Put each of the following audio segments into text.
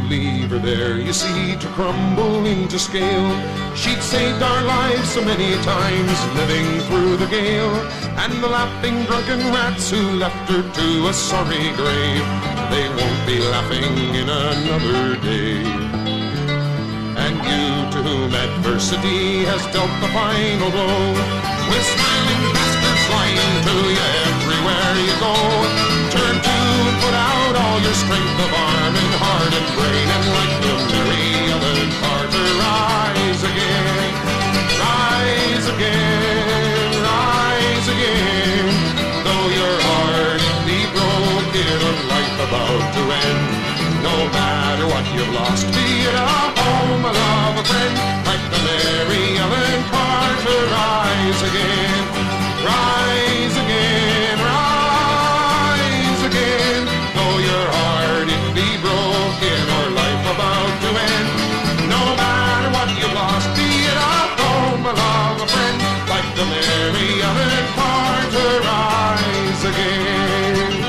leave her there, you see, to crumble into scale. She'd saved our lives so many times, living through the gale, and the laughing drunken rats who left her to a sorry grave, they won't be laughing in another day. And you to whom adversity has dealt the final blow, with smiling bastards flying to you everywhere you go, turn to and put out all your strength of arm and heart and brain, and like the Mary Ellen Carter, rise again, rise again, rise again. Though your heart be broken and life about to end, no matter what you've lost, be it a home, a love, a friend, like the Mary Ellen Carter, rise again, rise again, rise again. Though your heart it be broken or life about to end, no matter what you've lost, be it a home, a love, a friend, like the Mary Ellen Carter, rise again.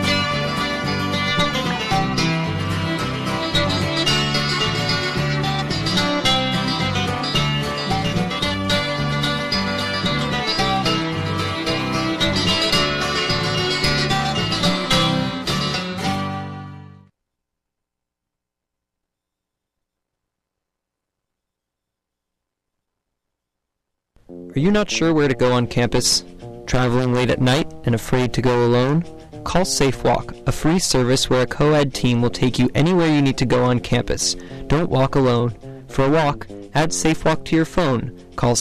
Are you not sure where to go on campus? Traveling late at night and afraid to go alone? Call SafeWalk, a free service where a co-ed team will take you anywhere you need to go on campus. Don't walk alone. For a walk, add SafeWalk to your phone. Call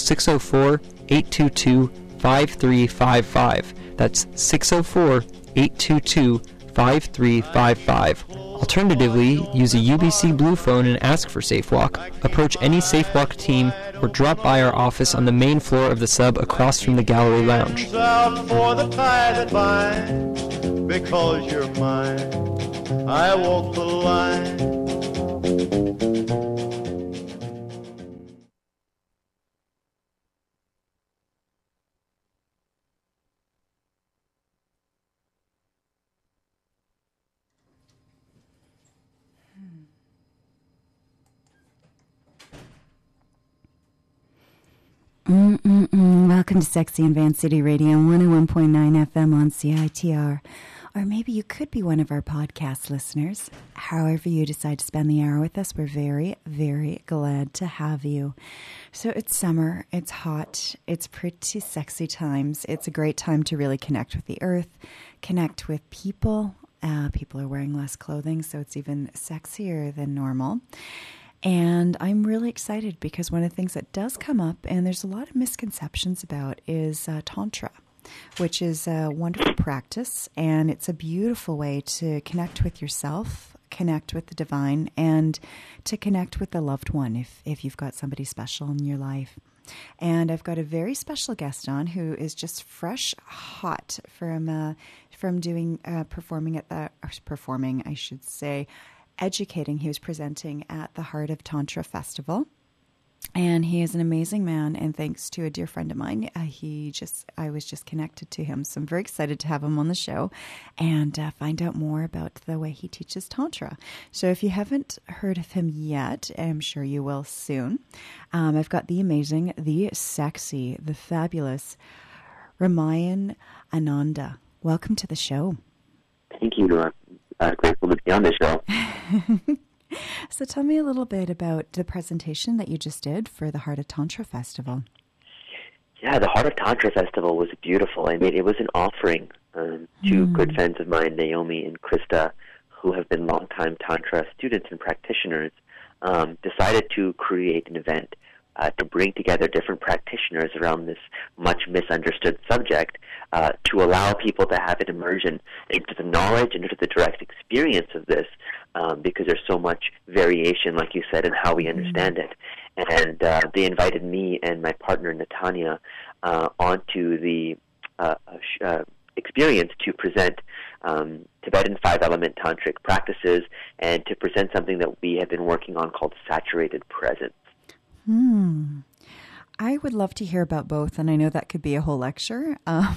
604-822-5355. That's 604-822-5355. Alternatively, use a UBC Blue phone and ask for SafeWalk. Approach any SafeWalk team or drop by our office on the main floor of the sub across from the gallery lounge. Out for the tie that binds, because you're mine, I walk the line. Welcome to Sexy and Van City Radio, 101.9 FM on CITR. Or maybe you could be one of our podcast listeners. However you decide to spend the hour with us, we're very, very glad to have you. So it's summer, it's hot, it's pretty sexy times. It's a great time to really connect with the earth, connect with people. People are wearing less clothing, so it's even sexier than normal. And I'm really excited because one of the things that does come up, and there's a lot of misconceptions about, is Tantra, which is a wonderful practice. And it's a beautiful way to connect with yourself, connect with the divine, and to connect with a loved one if you've got somebody special in your life. And I've got a very special guest on who is just fresh hot from doing educating. He was presenting at the Heart of Tantra Festival, and he is an amazing man. And thanks to a dear friend of mine, I was just connected to him. So I'm very excited to have him on the show and find out more about the way he teaches Tantra. So if you haven't heard of him yet, I'm sure you will soon. I've got the amazing, the sexy, the fabulous Ramayan Ananda. Welcome to the show. Thank you, Nora. Grateful to be on the show. So tell me a little bit about the presentation that you just did for the Heart of Tantra Festival. Yeah, the Heart of Tantra Festival was beautiful. I mean, it was an offering to good friends of mine, Naomi and Krista, who have been longtime Tantra students and practitioners, decided to create an event to bring together different practitioners around this much misunderstood subject, to allow people to have an immersion into the knowledge and into the direct experience of this, because there's so much variation, like you said, in how we understand it. And they invited me and my partner, Natanya, onto the experience to present Tibetan five-element tantric practices and to present something that we have been working on called saturated presence. I would love to hear about both, and I know that could be a whole lecture.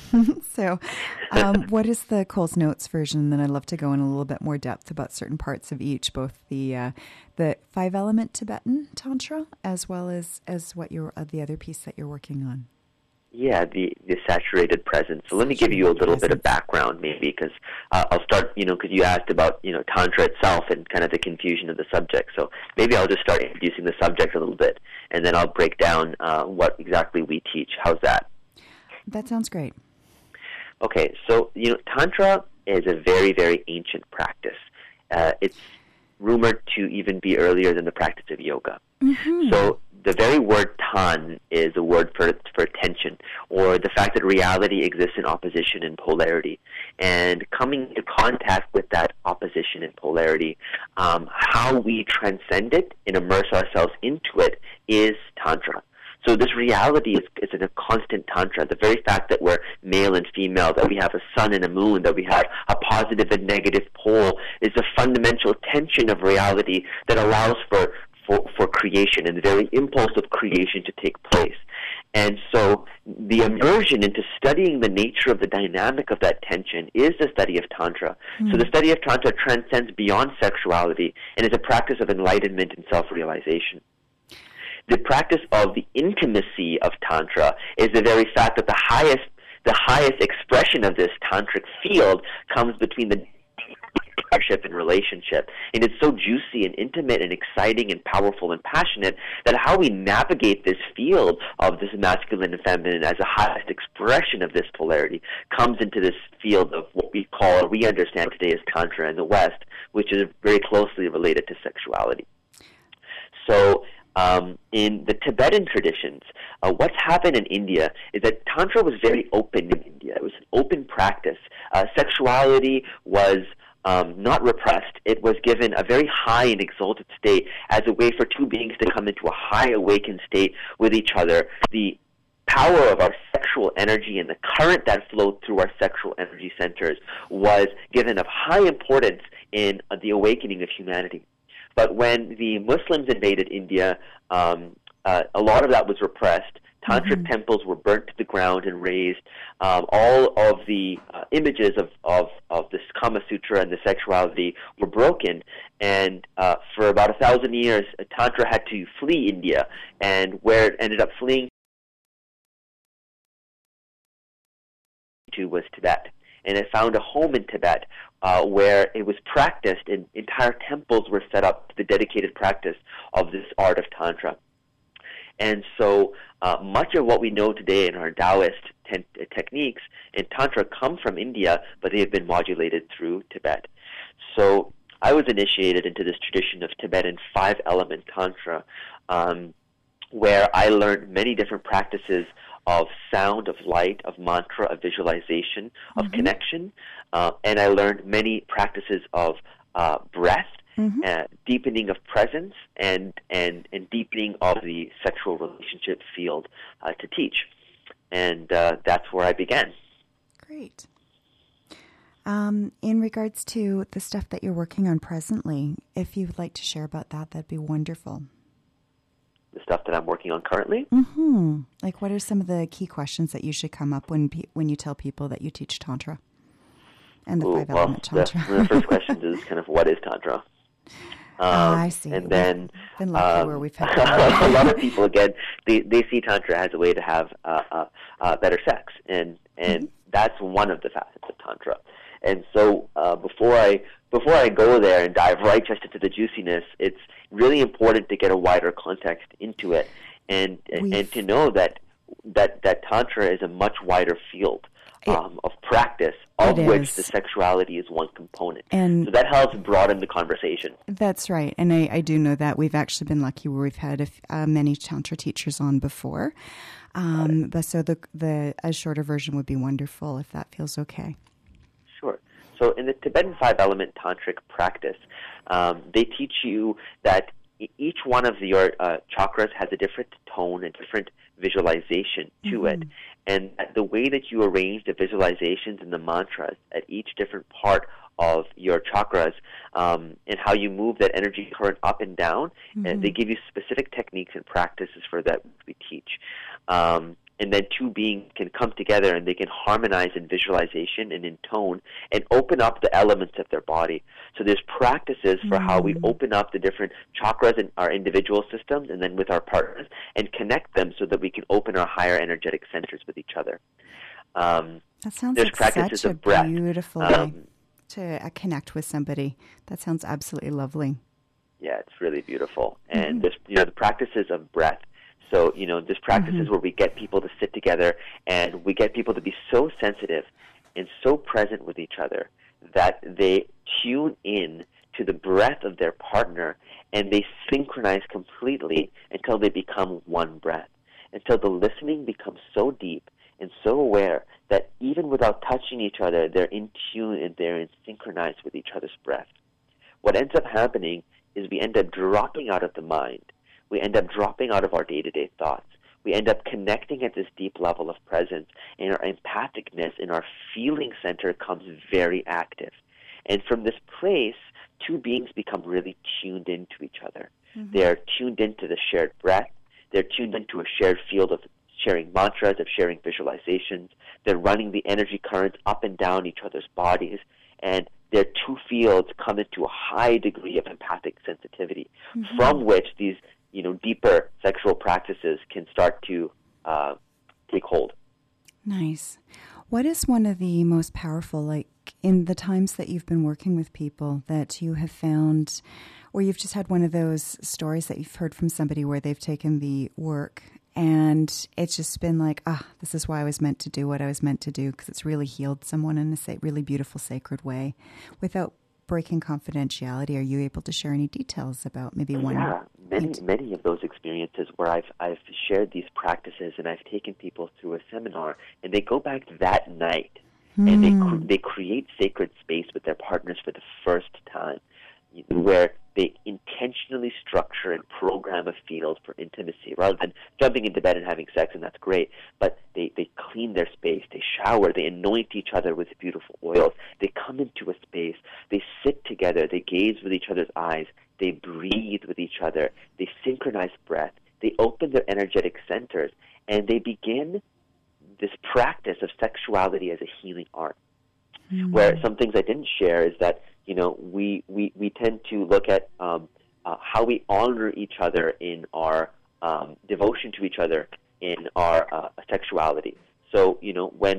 What is the Coles Notes version? Then I'd love to go in a little bit more depth about certain parts of each, both the 5-element Tibetan Tantra as well as what the other piece that you're working on. Yeah, the saturated presence. So let me give you a little bit of background, maybe, because I'll start, because you asked about, Tantra itself and kind of the confusion of the subject. So maybe I'll just start introducing the subject a little bit, and then I'll break down what exactly we teach. How's that? That sounds great. Okay, so, Tantra is a very, very ancient practice. It's rumored to even be earlier than the practice of yoga. Mm-hmm. So the very word tan is a word for tension, or the fact that reality exists in opposition and polarity. And coming into contact with that opposition and polarity, how we transcend it and immerse ourselves into it is Tantra. So this reality is in a constant Tantra. The very fact that we're male and female, that we have a sun and a moon, that we have a positive and negative pole, is a fundamental tension of reality that allows for creation and the very impulse of creation to take place. And so the immersion into studying the nature of the dynamic of that tension is the study of Tantra. Mm. So the study of Tantra transcends beyond sexuality and is a practice of enlightenment and self-realization. The practice of the intimacy of Tantra is the very fact that the highest expression of this tantric field comes between the partnership and relationship. And it's so juicy and intimate and exciting and powerful and passionate that how we navigate this field of this masculine and feminine as the highest expression of this polarity comes into this field of what we call, or we understand today as Tantra in the West, which is very closely related to sexuality. So in the Tibetan traditions, what's happened in India is that Tantra was very open in India. It was an open practice. Sexuality was not repressed. It was given a very high and exalted state as a way for two beings to come into a high awakened state with each other. The power of our sexual energy and the current that flowed through our sexual energy centers was given of high importance in the awakening of humanity. But when the Muslims invaded India, a lot of that was repressed. Tantric temples were burnt to the ground and razed. All of the images of this Kama Sutra and the sexuality were broken. And for about 1,000 years, Tantra had to flee India. And where it ended up fleeing to was Tibet. And it found a home in Tibet where it was practiced, and entire temples were set up to the dedicated practice of this art of Tantra. And so much of what we know today in our Taoist techniques in Tantra come from India, but they have been modulated through Tibet. So I was initiated into this tradition of Tibetan 5-element Tantra, where I learned many different practices of sound, of light, of mantra, of visualization, of connection, and I learned many practices of breath, deepening of presence, and deepening of the sexual relationship field to teach. And that's where I began. Great. In regards to the stuff that you're working on presently, if you would like to share about that, that'd be wonderful. The stuff that I'm working on currently? Mm-hmm. Like, what are some of the key questions that usually come up when you tell people that you teach Tantra and the 5-element Tantra? The first question is kind of, what is Tantra? I see. And then been lucky where we've had a lot of people, again, they see Tantra as a way to have better sex, and that's one of the facets of Tantra. And so before I go there and dive right just into the juiciness, it's really important to get a wider context into it, and to know that Tantra is a much wider field of practice, of which the sexuality is one component. And so that helps broaden the conversation. That's right. And I do know that we've actually been lucky where we've had many Tantra teachers on before. But so a shorter version would be wonderful if that feels okay. Sure. So in the Tibetan 5-element tantric practice, they teach you that each one of your chakras has a different tone and different visualization to it. And the way that you arrange the visualizations and the mantras at each different part of your chakras and how you move that energy current up and down, they give you specific techniques and practices for that we teach. And then two beings can come together and they can harmonize in visualization and in tone and open up the elements of their body. So there's practices for how we open up the different chakras in our individual systems and then with our partners and connect them so that we can open our higher energetic centers with each other. That sounds there's like practices such a of breath. beautiful way to connect with somebody. That sounds absolutely lovely. Yeah, it's really beautiful. And there's, the practices of breath. So, there's practices where we get people to sit together and we get people to be so sensitive and so present with each other that they tune in to the breath of their partner and they synchronize completely until they become one breath, until the listening becomes so deep and so aware that even without touching each other, they're in tune and they're synchronized with each other's breath. What ends up happening is we end up dropping out of the mind. We end up dropping out of our day-to-day thoughts. We end up connecting at this deep level of presence, and our empathicness in our feeling center comes very active. And from this place, two beings become really tuned into each other. They are tuned into the shared breath. They're tuned into a shared field of sharing mantras, of sharing visualizations. They're running the energy currents up and down each other's bodies, and their two fields come into a high degree of empathic sensitivity, from which these deeper sexual practices can start to take hold. Nice. What is one of the most powerful, like in the times that you've been working with people, that you have found, or you've just had one of those stories that you've heard from somebody where they've taken the work and it's just been like, this is why I was meant to do what I was meant to do, because it's really healed someone in a really beautiful, sacred way without breaking confidentiality? Are you able to share any details about maybe one? Yeah, many of those experiences where I've shared these practices and I've taken people through a seminar and they go back that night and they create sacred space with their partners for the first time, where they intentionally structure and program a field for intimacy rather than jumping into bed and having sex, and that's great. But they clean their space, they shower, they anoint each other with beautiful oils, they come into a space, they sit together, they gaze with each other's eyes, they breathe with each other, they synchronize breath, they open their energetic centers, and they begin this practice of sexuality as a healing art. Where some things I didn't share is that we tend to look at how we honor each other in our devotion to each other in our sexuality. So when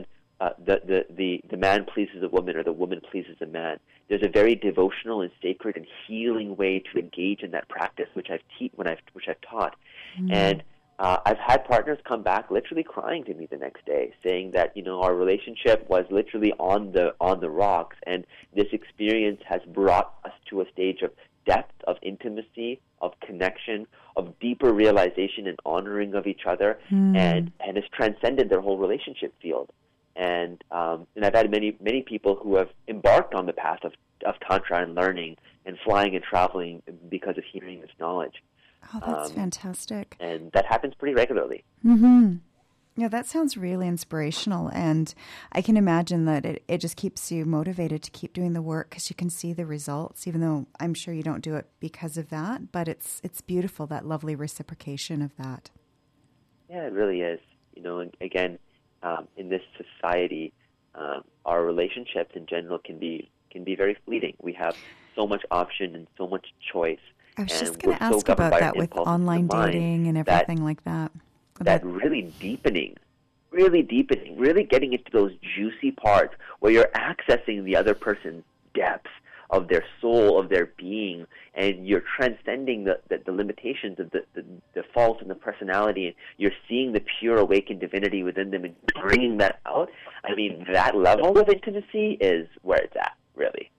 the man pleases a woman or the woman pleases a man, there's a very devotional and sacred and healing way to engage in that practice, which I've taught, and I've had partners come back literally crying to me the next day, saying that our relationship was literally on the rocks, and this experience has brought us to a stage of depth, of intimacy, of connection, of deeper realization and honoring of each other, and has transcended their whole relationship field. And I've had many people who have embarked on the path of Tantra and learning and flying and traveling because of hearing this knowledge. Oh, that's fantastic. And that happens pretty regularly. Yeah, that sounds really inspirational. And I can imagine that it just keeps you motivated to keep doing the work because you can see the results, even though I'm sure you don't do it because of that. But it's beautiful, that lovely reciprocation of that. Yeah, it really is. And again, in this society, our relationships in general can be very fleeting. We have so much option and so much choice. I was just going to ask about that with online dating and everything like that. That really deepening, really getting into those juicy parts where you're accessing the other person's depths of their soul, of their being, and you're transcending the limitations of the faults in the personality, and you're seeing the pure awakened divinity within them and bringing that out. I mean, that level of intimacy is where it's at, really.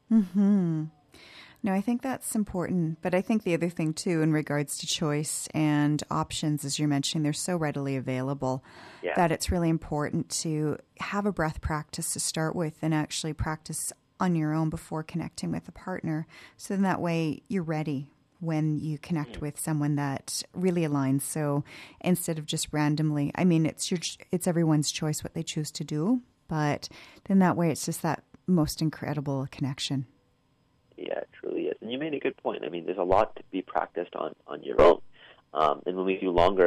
No, I think that's important. But I think the other thing, too, in regards to choice and options, as you're mentioning, they're so readily available that it's really important to have a breath practice to start with and actually practice on your own before connecting with a partner. So then that way you're ready when you connect with someone that really aligns. So instead of just randomly, I mean, it's everyone's choice what they choose to do. But then that way it's just that most incredible connection. Yeah, it truly is. And you made a good point. I mean, there's a lot to be practiced on your own. And when we do longer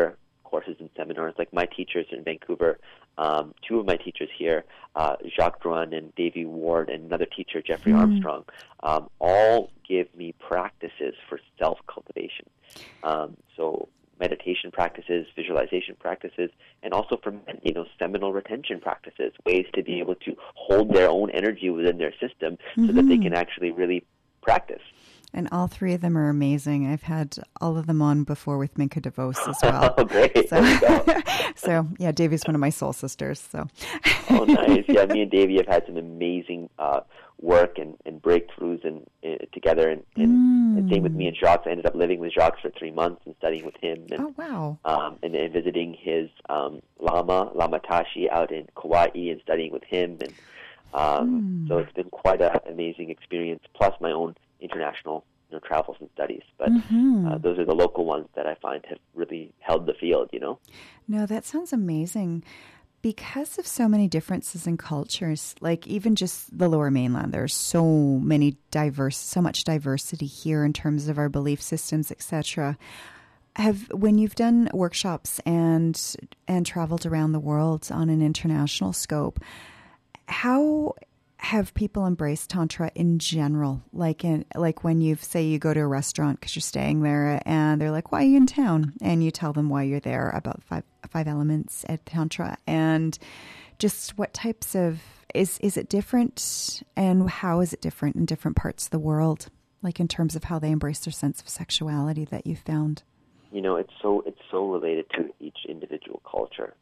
courses and seminars. Like my teachers in Vancouver, two of my teachers here, Jacques Drouin and Davy Ward, and another teacher, Jeffrey Armstrong, all give me practices for self-cultivation. So meditation practices, visualization practices, and also for men, seminal retention practices, ways to be able to hold their own energy within their system so that they can actually really practice. And all three of them are amazing. I've had all of them on before with Minka DeVos as well. Oh, great. So yeah, Davy's one of my soul sisters. So. Oh, nice. Yeah, me and Davy have had some amazing work and breakthroughs together. And same with me and Jacques. I ended up living with Jacques for 3 months and studying with him. And, oh, wow. And visiting his Lama Tashi out in Kauai and studying with him. And so it's been quite an amazing experience, plus my own international travels and studies. But those are the local ones that I find have really held the field, No, that sounds amazing. Because of so many differences in cultures, like even just the Lower Mainland, there's so much diversity here in terms of our belief systems, etc. When you've done workshops and traveled around the world on an international scope, how have people embraced Tantra in general? Like when you go to a restaurant because you're staying there and they're like, why are you in town? And you tell them why you're there, about five elements at Tantra. And just what types of, is it different? And how is it different in different parts of the world? Like in terms of how they embrace their sense of sexuality that you've found? It's so related to each individual culture.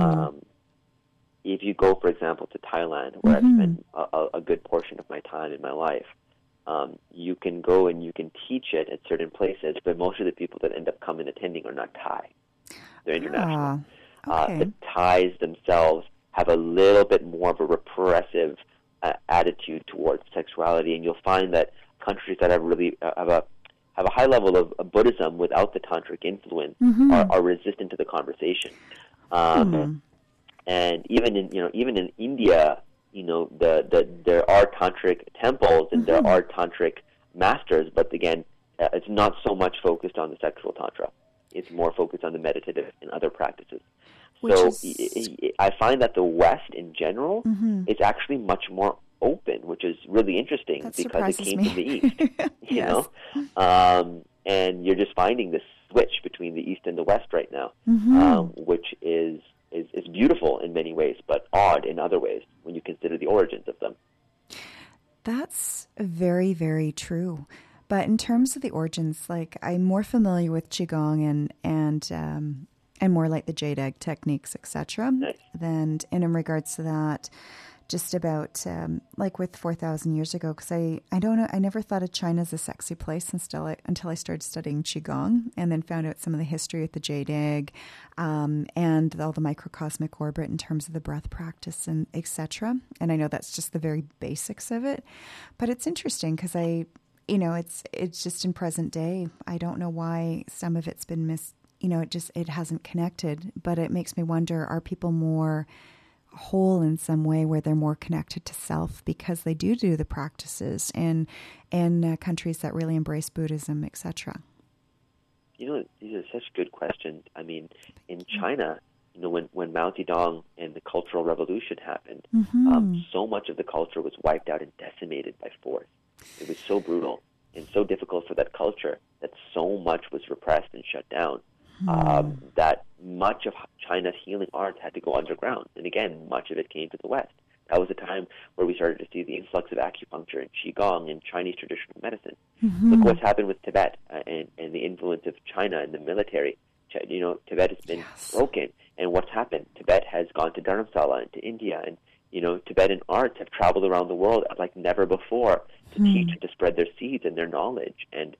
If you go, for example, to Thailand, where I've spent a good portion of my time in my life, you can go and you can teach it at certain places, but most of the people that end up coming attending are not Thai. They're international. Okay. The Thais themselves have a little bit more of a repressive attitude towards sexuality, and you'll find that countries that have really have a high level of Buddhism without the tantric influence are resistant to the conversation. And even in India, there are tantric temples and there are tantric masters, but again, it's not so much focused on the sexual tantra. It's more focused on the meditative and other practices. I find that the West in general is actually much more open, which is really interesting because it came from the East. You know, and you're just finding this switch between the East and the West right now, which is beautiful in many ways, but odd in other ways when you consider the origins of them. That's very, very true. But in terms of the origins, like I'm more familiar with Qigong and more like the jade egg techniques, etc. Nice. And in regards to that, just about like with 4,000 years ago, because I don't know, I never thought of China as a sexy place until I started studying Qigong, and then found out some of the history with the jade egg and all the microcosmic orbit in terms of the breath practice and etc. And I know that's just the very basics of it, but it's interesting because it's just in present day. I don't know why some of it's been missed. It hasn't connected, but it makes me wonder, are people more whole in some way where they're more connected to self because they do the practices in countries that really embrace Buddhism, etc.? These are such good questions. I mean, in China, when Mao Zedong and the Cultural Revolution happened, so much of the culture was wiped out and decimated by force. It was so brutal and so difficult for that culture that so much was repressed and shut down. That much of China's healing arts had to go underground. And again, much of it came to the West. That was a time where we started to see the influx of acupuncture and Qigong and Chinese traditional medicine. Look what's happened with Tibet and the influence of China in the military. Tibet has been broken. And what's happened? Tibet has gone to Dharamsala and to India. And, Tibetan arts have traveled around the world like never before to teach and to spread their seeds and their knowledge. And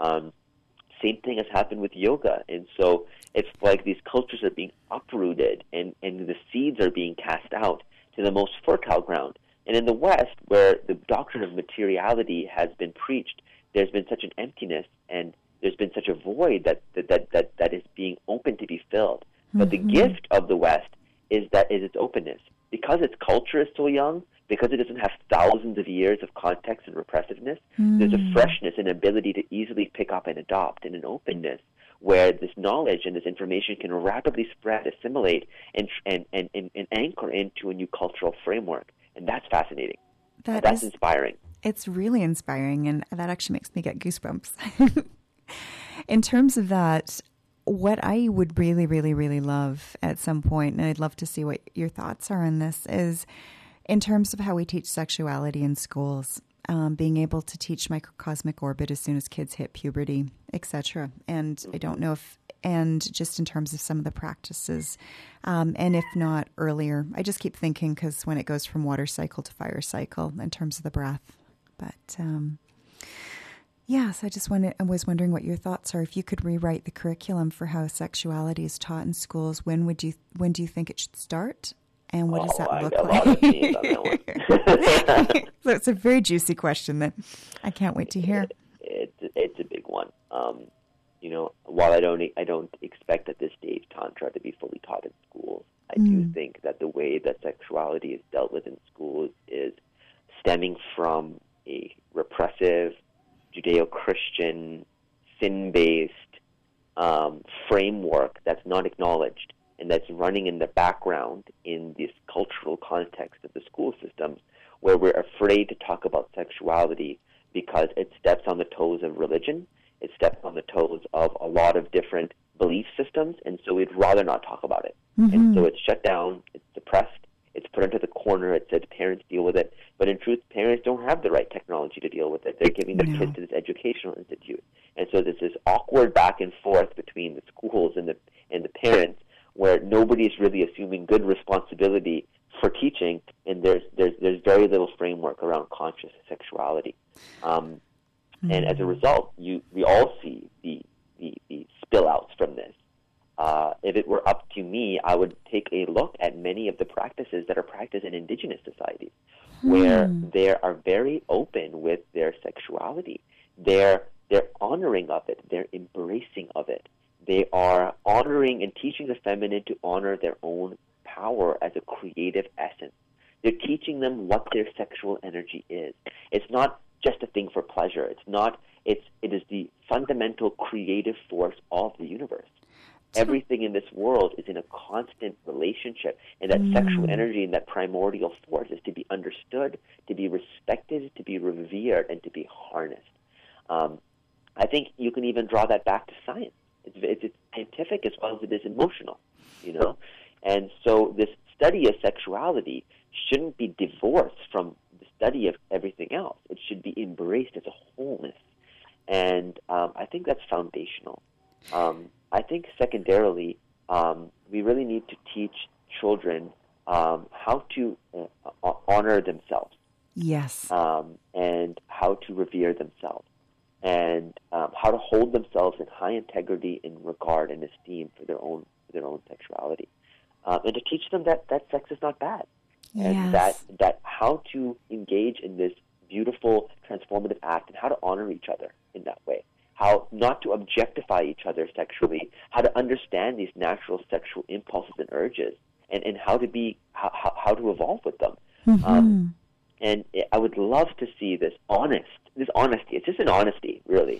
same thing has happened with yoga. And so it's like these cultures are being uprooted and the seeds are being cast out to the most fertile ground. And in the West, where the doctrine of materiality has been preached, there's been such an emptiness and there's been such a void that is being open to be filled. But the gift of the West is its openness. Because its culture is so young, because it doesn't have thousands of years of context and repressiveness, there's a freshness and ability to easily pick up and adopt, and an openness where this knowledge and this information can rapidly spread, assimilate, and anchor into a new cultural framework. And that's fascinating. That's inspiring. It's really inspiring, and that actually makes me get goosebumps. In terms of that, what I would really, really, really love at some point, and I'd love to see what your thoughts are on this, is in terms of how we teach sexuality in schools. Being able to teach microcosmic orbit as soon as kids hit puberty, etc. And I don't know and just in terms of some of the practices, and if not earlier, I just keep thinking because when it goes from water cycle to fire cycle in terms of the breath. But so I was wondering what your thoughts are. If you could rewrite the curriculum for how sexuality is taught in schools, when do you think it should start? And what does that look like? A lot of opinions on that one. So it's a very juicy question that I can't wait to hear. It's a big one. While I don't expect at this stage Tantra to be fully taught in schools, I do think that the way that sexuality is dealt with in schools is stemming from a repressive, Judeo-Christian, sin-based framework that's not acknowledged, and that's running in the background in this cultural context of the school systems, where we're afraid to talk about sexuality because it steps on the toes of religion, it steps on the toes of a lot of different belief systems, and so we'd rather not talk about it. Mm-hmm. And so it's shut down, it's suppressed, it's put into the corner, it said parents deal with it, but in truth, parents don't have the right technology to deal with it. They're giving their kids to this educational institute. And so there's this awkward back and forth between the schools and the parents, where nobody's really assuming good responsibility for teaching, and there's very little framework around conscious sexuality. And as a result, we all see the spill-outs from this. If it were up to me, I would take a look at many of the practices that are practiced in indigenous societies, where they are very open with their sexuality. They're honoring of it. They're embracing of it. They are honoring and teaching the feminine to honor their own power as a creative essence. They're teaching them what their sexual energy is. It's not just a thing for pleasure. It is the fundamental creative force of the universe. Everything in this world is in a constant relationship, and that sexual energy and that primordial force is to be understood, to be respected, to be revered, and to be harnessed. I think you can even draw that back to science. It's scientific as well as it is emotional, And so this study of sexuality shouldn't be divorced from the study of everything else. It should be embraced as a wholeness. And I think that's foundational. I think secondarily, we really need to teach children how to honor themselves. Yes. And how to revere themselves. And how to hold themselves in high integrity, in regard and esteem for their own sexuality, and to teach them that sex is not bad, and that how to engage in this beautiful transformative act, and how to honor each other in that way, how not to objectify each other sexually, how to understand these natural sexual impulses and urges, and how to evolve with them. Mm-hmm. And I would love to see this honesty. It's just an honesty, really,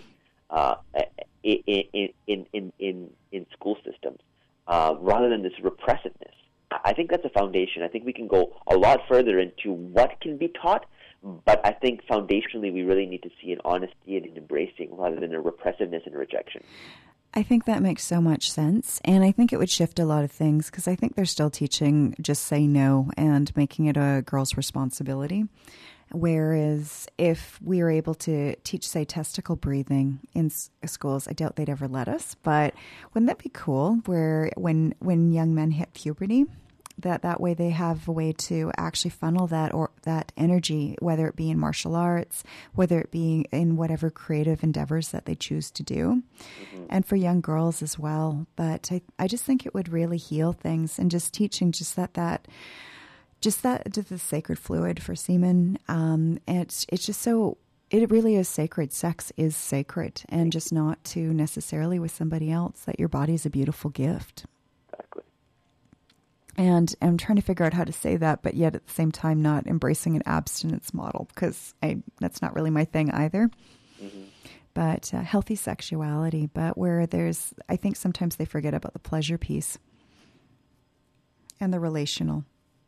in school systems, rather than this repressiveness. I think that's a foundation. I think we can go a lot further into what can be taught, but I think foundationally we really need to see an honesty and an embracing rather than a repressiveness and rejection. I think that makes so much sense, and I think it would shift a lot of things, because I think they're still teaching just say no and making it a girl's responsibility. Whereas if we were able to teach, say, testicle breathing in schools, I doubt they'd ever let us, but wouldn't that be cool, where when young men hit puberty, that way they have a way to actually funnel that energy, whether it be in martial arts, whether it be in whatever creative endeavors that they choose to do, and for young girls as well. But I just think it would really heal things, and just teaching just the sacred fluid for semen. It's just so, it really is sacred. Sex is sacred, and just not to necessarily with somebody else, that your body is a beautiful gift. Exactly. And I'm trying to figure out how to say that, but yet at the same time not embracing an abstinence model, because that's not really my thing either. Mm-hmm. but healthy sexuality, but where there's, I think sometimes they forget about the pleasure piece and the relational,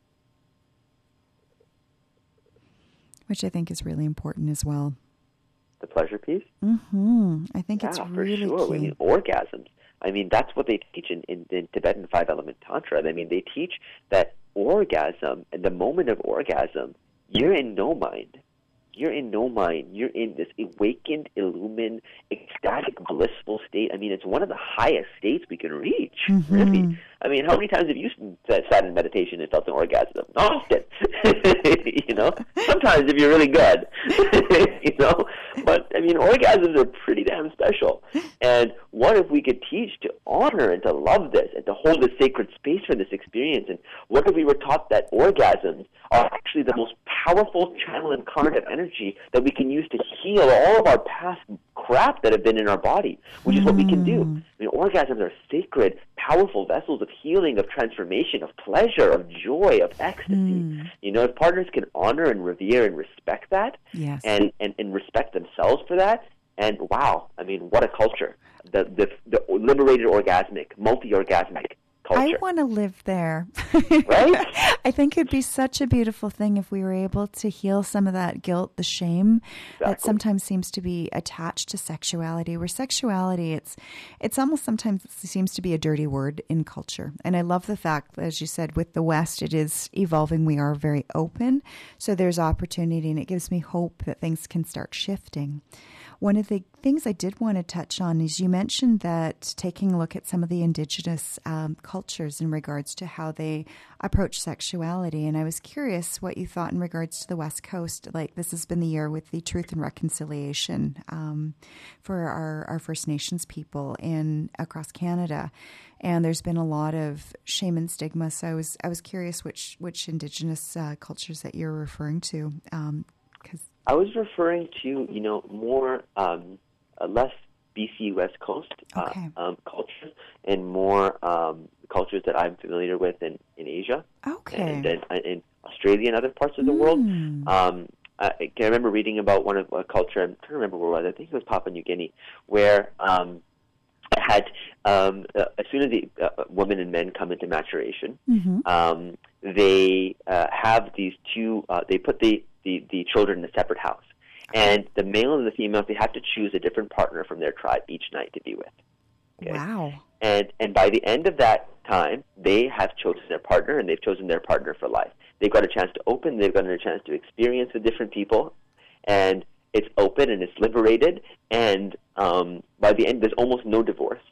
which I think is really important as well. The pleasure piece? Mm-hmm. I think it's really for sure. key. I mean, orgasms. I mean, that's what they teach in Tibetan 5-element Tantra. I mean, they teach that orgasm, and the moment of orgasm, you're in no mind. You're in no mind. You're in this awakened, illumined, ecstatic, blissful state. I mean, it's one of the highest states we can reach, really. I mean, how many times have you sat in meditation and felt an orgasm? Often. You know? Sometimes if you're really good. You know? But, I mean, orgasms are pretty damn special. And what if we could teach to honor and to love this and to hold a sacred space for this experience? And what if we were taught that orgasms are actually the most powerful channel incarnate energy that we can use to heal all of our past crap that have been in our body, which is what we can do. I mean, orgasms are sacred, powerful vessels of healing, of transformation, of pleasure, of joy, of ecstasy. You know, if partners can honor and revere and respect that, Yes. and respect themselves for that, and wow, I mean, what a culture. The liberated orgasmic, multi-orgasmic culture. I want to live there. Right? I think it'd be such a beautiful thing if we were able to heal some of that guilt, the shame that sometimes seems to be attached to sexuality. Where sexuality, it's almost sometimes it seems to be a dirty word in culture. And I love the fact, as you said, with the West, it is evolving. We are very open. So there's opportunity, and it gives me hope that things can start shifting. One of the things I did want to touch on is you mentioned that taking a look at some of the indigenous cultures in regards to how they approach sexuality. And I was curious what you thought in regards to the West Coast. Like, this has been the year with the Truth and Reconciliation for our First Nations people across Canada. And there's been a lot of shame and stigma. So I was curious which indigenous cultures that you're referring to, because I was referring to, you know, more less BC West Coast cultures, and more cultures that I'm familiar with in Asia, and in Australia and other parts of the world. I can remember reading about one of a culture. I'm trying to remember where it was. I think it was Papua New Guinea, where had as soon as the women and men come into maturation, they have these two. They put the children in a separate house. And the male and the female, they have to choose a different partner from their tribe each night to be with. Okay? Wow. And by the end of that time, they have chosen their partner, and they've chosen their partner for life. They've got a chance to open, they've got a chance to experience with different people, and it's open and it's liberated, and by the end, there's almost no divorce.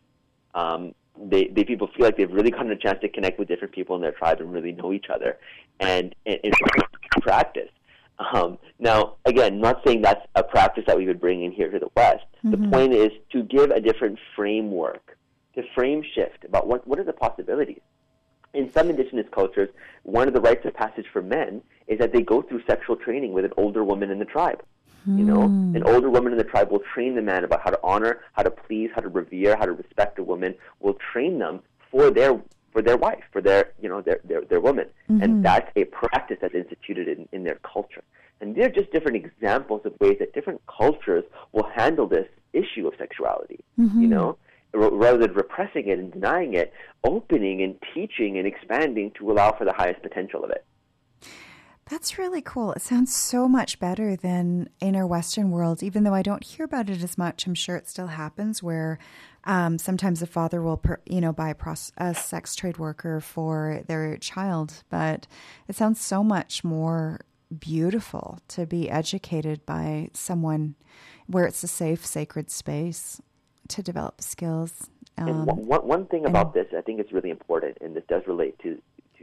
People feel like they've really gotten a chance to connect with different people in their tribe and really know each other. And it's practice. Now, again, not saying that's a practice that we would bring in here to the West. The point is to give a different framework, to frame shift about what are the possibilities. In some indigenous cultures, one of the rites of passage for men is that they go through sexual training with an older woman in the tribe. You know, an older woman in the tribe will train the man about how to honor, how to please, how to revere, how to respect a woman. Will train them for their wife, for their woman, and that's a practice that's instituted in their culture. And they're just different examples of ways that different cultures will handle this issue of sexuality. You know, rather than repressing it and denying it, opening and teaching and expanding to allow for the highest potential of it. That's really cool. It sounds so much better than in our Western world, even though I don't hear about it as much. I'm sure it still happens where sometimes the father will, buy a sex trade worker for their child. But it sounds so much more beautiful to be educated by someone where it's a safe, sacred space to develop skills. And one thing about this, I think it's really important, and this does relate to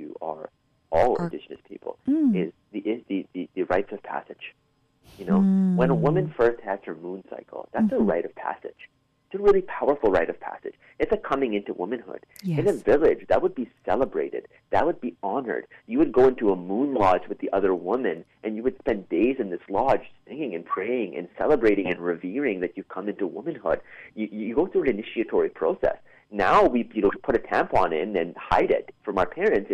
all indigenous people, is the rites of passage. You know, when a woman first has her moon cycle, that's a rite of passage. It's a really powerful rite of passage. It's a coming into womanhood. Yes. In a village, that would be celebrated. That would be honored. You would go into a moon lodge with the other woman, and you would spend days in this lodge singing and praying and celebrating and revering that you've come into womanhood. You go through an initiatory process. Now we put a tampon in and hide it from our parents.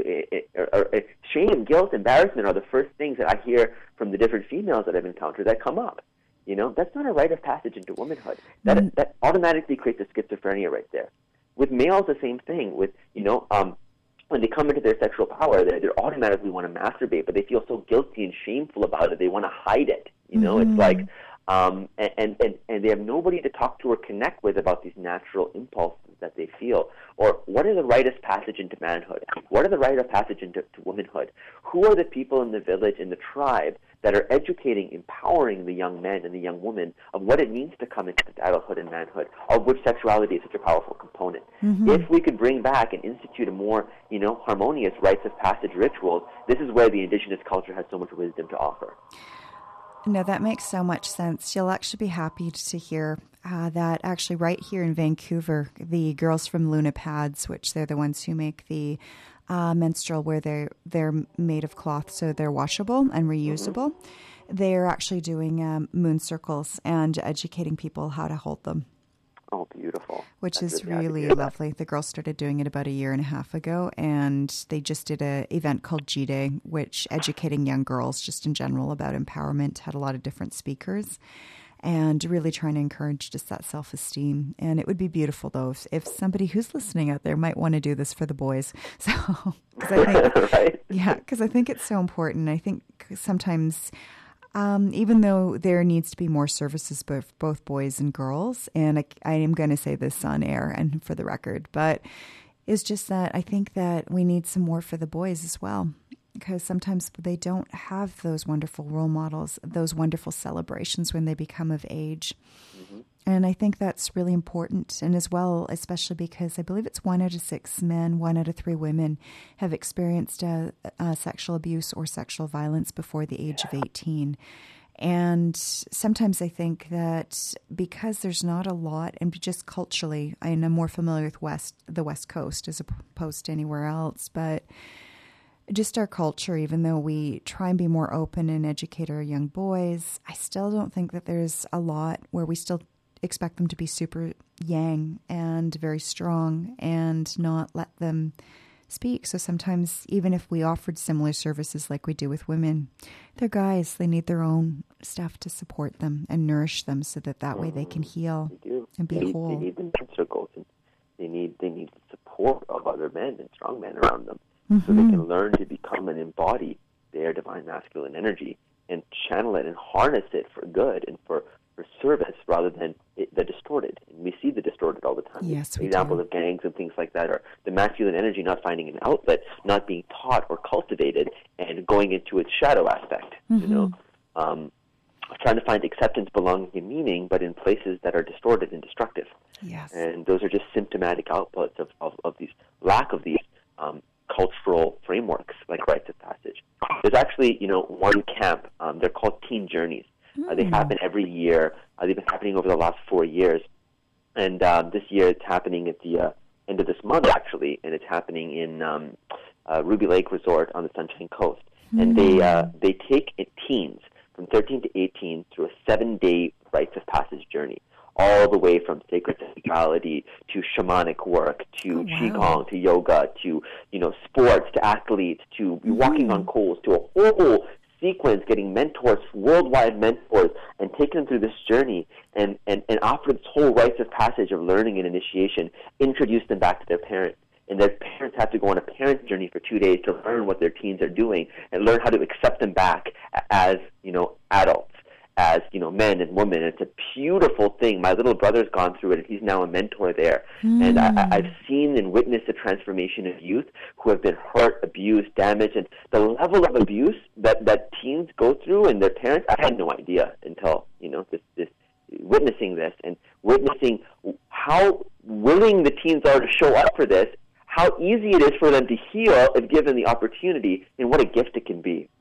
Shame, guilt, embarrassment are the first things that I hear from the different females that I've encountered that come up. You know, that's not a rite of passage into womanhood. That automatically creates a schizophrenia right there. With males, the same thing. With, you know, when they come into their sexual power, they automatically want to masturbate, but they feel so guilty and shameful about it, they want to hide it. You know, it's like, and they have nobody to talk to or connect with about these natural impulses that they feel. Or what are the rite of passage into manhood? What are the rite of passage into womanhood? Who are the people in the village, in the tribe, that are educating, empowering the young men and the young women of what it means to come into adulthood and manhood, of which sexuality is such a powerful component? If we could bring back and institute a more, you know, harmonious rites of passage rituals, this is where the indigenous culture has so much wisdom to offer. No, that makes so much sense. You'll actually be happy to hear that actually right here in Vancouver, the girls from Luna Pads, which they're the ones who make the menstrual where they're made of cloth, so they're washable and reusable. They're actually doing moon circles and educating people how to hold them. Oh, beautiful. Which That's is really lovely. The girls started doing it about 1.5 years ago, and they just did an event called G-Day, which educating young girls just in general about empowerment, had a lot of different speakers, and really trying to encourage just that self-esteem. And it would be beautiful, though, if somebody who's listening out there might want to do this for the boys. So, because I think, right? Yeah, because I think it's so important. I think sometimes, even though there needs to be more services for both boys and girls, and I am going to say this on air and for the record, but it's just that I think that we need some more for the boys as well. Because sometimes they don't have those wonderful role models, those wonderful celebrations when they become of age. And I think that's really important. And as well, especially because I believe it's 1 out of 6 men, 1 out of 3 women have experienced sexual abuse or sexual violence before the age of 18. And sometimes I think that because there's not a lot, and just culturally, I'm more familiar with the West Coast as opposed to anywhere else, but just our culture, even though we try and be more open and educate our young boys, I still don't think that there's a lot where we still expect them to be super yang and very strong and not let them speak. So sometimes, even if we offered similar services like we do with women, they're guys. They need their own stuff to support them and nourish them so that way they can heal and be whole. They need the men circles, and they need the support of other men and strong men around them. So they can learn to become and embody their divine masculine energy and channel it and harness it for good and for service rather than the distorted. And we see the distorted all the time. Yes, we examples do. of gangs and things like that are the masculine energy not finding an outlet, not being taught or cultivated, and going into its shadow aspect. You know, trying to find acceptance, belonging, and meaning, but in places that are distorted and destructive. Yes. And those are just symptomatic outputs of these lack of these cultural frameworks like rites of passage. There's actually, one camp. They're called Teen Journeys. They happen every year. They've been happening over the last 4 years. And this year it's happening at the end of this month, actually, and it's happening in Ruby Lake Resort on the Sunshine Coast. And they take teens from 13 to 18 through a 7-day rites of passage journey, all the way from sacred sexuality to shamanic work to qigong to yoga to sports to athletes to walking on coals to a whole sequence, getting mentors, worldwide mentors, and taking them through this journey and offer this whole rites of passage of learning and initiation, introduce them back to their parents. And their parents have to go on a parent journey for 2 days to learn what their teens are doing and learn how to accept them back as, adults, as, men and women. It's a beautiful thing. My little brother's gone through it, and he's now a mentor there. And I've seen and witnessed the transformation of youth who have been hurt, abused, damaged, and the level of abuse that teens go through and their parents, I had no idea until, witnessing this and witnessing how willing the teens are to show up for this, how easy it is for them to heal if given the opportunity, and what a gift it can be,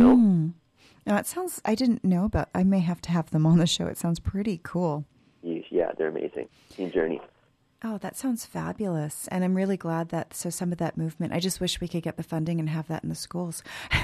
Now, it sounds, I didn't know about, I may have to have them on the show. It sounds pretty cool. Yeah, they're amazing. Teen Journey. Oh, that sounds fabulous. And I'm really glad that, so some of that movement, I just wish we could get the funding and have that in the schools.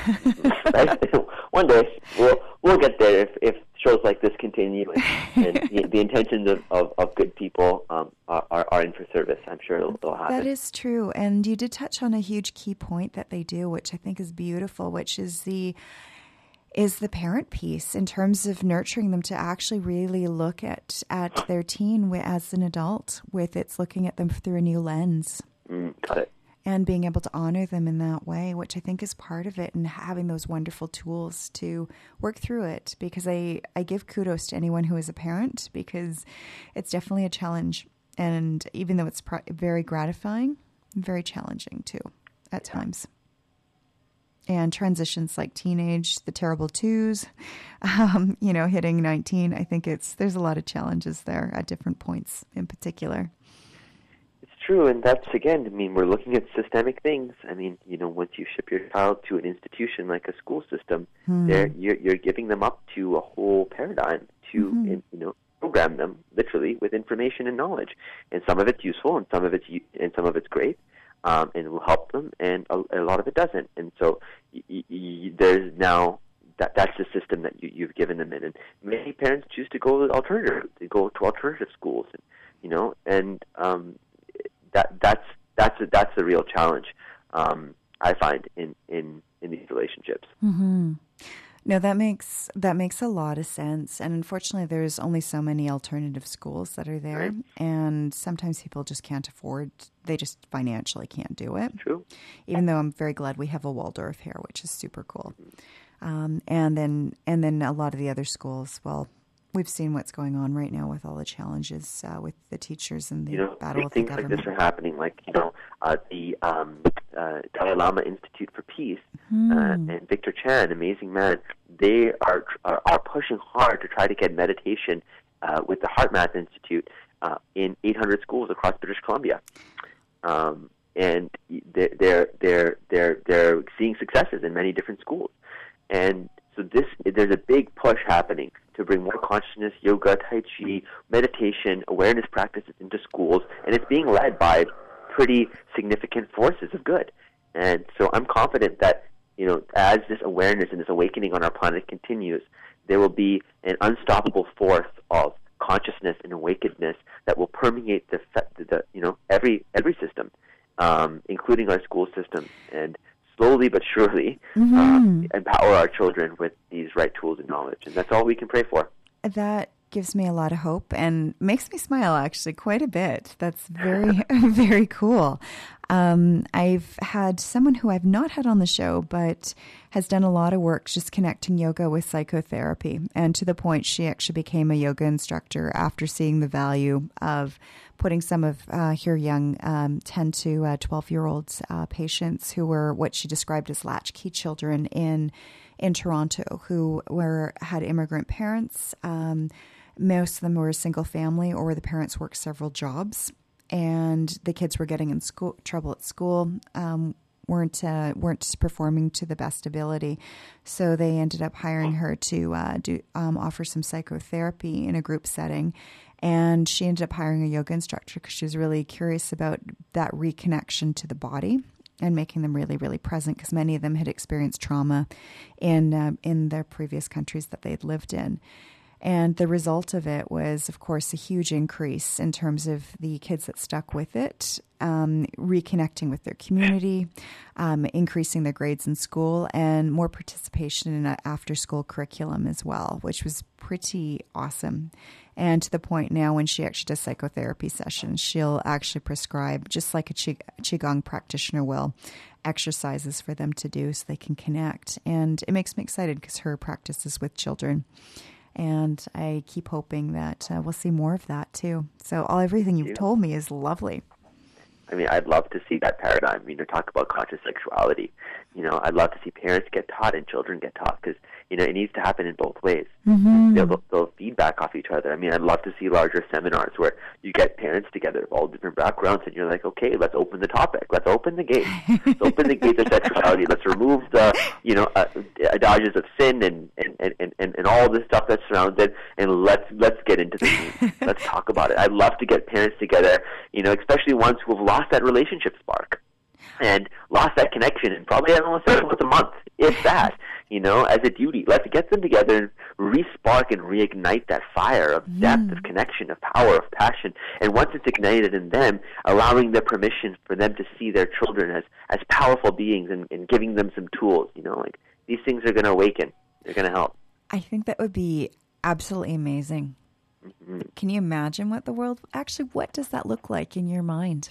One day, we'll get there if shows like this continue and the intentions of good people are in for service. I'm sure it'll happen. That is true. And you did touch on a huge key point that they do, which I think is beautiful, which is is the parent piece in terms of nurturing them to actually really look at their teen as an adult with it's looking at them through a new lens. Got it. And being able to honor them in that way, which I think is part of it, and having those wonderful tools to work through it. Because I give kudos to anyone who is a parent, because it's definitely a challenge. And even though it's very gratifying, very challenging too at times. And transitions like teenage, the terrible twos, hitting 19, I think there's a lot of challenges there at different points in particular. True, and that's, again, we're looking at systemic things. Once you ship your child to an institution like a school system, you're giving them up to a whole paradigm to, program them literally with information and knowledge. And some of it's useful, and some of it's great, and it will help them, and a lot of it doesn't. And so there's now that's the system that you've given them in. And many parents choose to go alternative. They go to alternative schools, that's the real challenge I find in these relationships. Mm-hmm. No, that makes a lot of sense. And unfortunately, there's only so many alternative schools that are there, right. And sometimes people just can't afford. They just financially can't do it. True. Even though I'm very glad we have a Waldorf here, which is super cool. And then a lot of the other schools. Well, we've seen what's going on right now with all the challenges with the teachers and the battle with the government. Things like this are happening, the Dalai Lama Institute for Peace and Victor Chan, amazing man. They are pushing hard to try to get meditation with the HeartMath Institute in 800 schools across British Columbia, and they're seeing successes in many different schools, and so there's a big push happening to bring more consciousness, yoga, tai chi, meditation, awareness practices into schools, and it's being led by pretty significant forces of good. And so I'm confident that, as this awareness and this awakening on our planet continues, there will be an unstoppable force of consciousness and awakenedness that will permeate every system, including our school system, and slowly but surely empower our children with these right tools and knowledge. And that's all we can pray for. That gives me a lot of hope and makes me smile, actually, quite a bit. That's very, very cool. I've had someone who I've not had on the show, but has done a lot of work just connecting yoga with psychotherapy. And to the point, she actually became a yoga instructor after seeing the value of putting some of her young 10 to 12-year-olds patients who were what she described as latchkey children in Toronto, who had immigrant parents. Most of them were a single family, or the parents worked several jobs, and the kids were getting in trouble at school, weren't performing to the best ability. So they ended up hiring her to offer some psychotherapy in a group setting. And she ended up hiring a yoga instructor because she was really curious about that reconnection to the body and making them really, really present, because many of them had experienced trauma in their previous countries that they'd lived in. And the result of it was, of course, a huge increase in terms of the kids that stuck with it, reconnecting with their community, increasing their grades in school, and more participation in an after-school curriculum as well, which was pretty awesome. And to the point now when she actually does psychotherapy sessions, she'll actually prescribe, just like a Qigong practitioner will, exercises for them to do so they can connect. And it makes me excited because her practice is with children. And I keep hoping that we'll see more of that too. So everything you've told me is lovely. I'd love to see that paradigm. Talk about conscious sexuality. I'd love to see parents get taught and children get taught, because it needs to happen in both ways. Mm-hmm. They'll feedback off each other. I'd love to see larger seminars where you get parents together of all different backgrounds, and you're like, okay, let's open the topic. Let's open the gate. Let's open the gates of sexuality. Let's remove the adages of sin and all the stuff that surrounds it, and let's get into the theme. Let's talk about it. I'd love to get parents together, especially ones who have lost that relationship spark and lost that connection, and probably haven't once a month, if that, as a duty. Let's get them together and re-spark and reignite that fire of depth, of connection, of power, of passion. And once it's ignited in them, allowing the permission for them to see their children as powerful beings, and giving them some tools, these things are going to awaken. They're going to help. I think that would be absolutely amazing. Mm-hmm. Can you imagine what does that look like in your mind?